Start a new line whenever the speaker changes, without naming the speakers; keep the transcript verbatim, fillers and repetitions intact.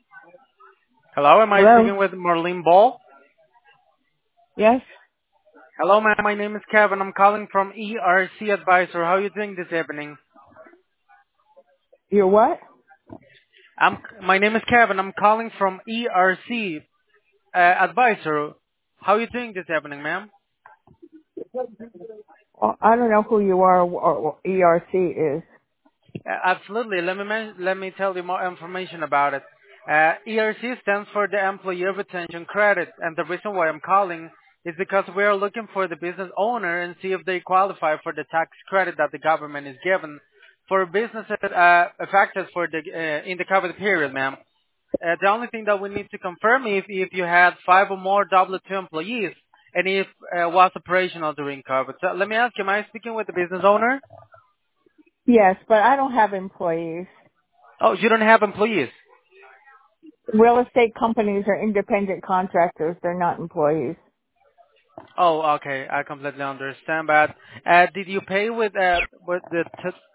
Hello, am I
Hello?
speaking with Marlene Ball?
Yes?
Hello, ma'am. My name is Kevin. I'm calling from E R C Advisor. How are you doing this evening?
You're what?
I'm. My name is Kevin. I'm calling from E R C uh, Advisor. How are you doing this evening, ma'am?
Well, I don't know who you are or what E R C is.
Uh, absolutely. Let me men- let me tell you more information about it. Uh, E R C stands for the Employee Retention Credit, and the reason why I'm calling is because we are looking for the business owner and see if they qualify for the tax credit that the government is given for businesses uh, affected for the uh, in the COVID period, ma'am. Uh, the only thing that we need to confirm is if you had five or more W two employees and if uh, was operational during COVID. So let me ask you, am I speaking with the business owner?
Yes, but I don't have employees.
Oh, you don't have employees.
Real estate companies are independent contractors. They're not employees.
Oh, okay. I completely understand. But uh, did you pay with uh, with the t-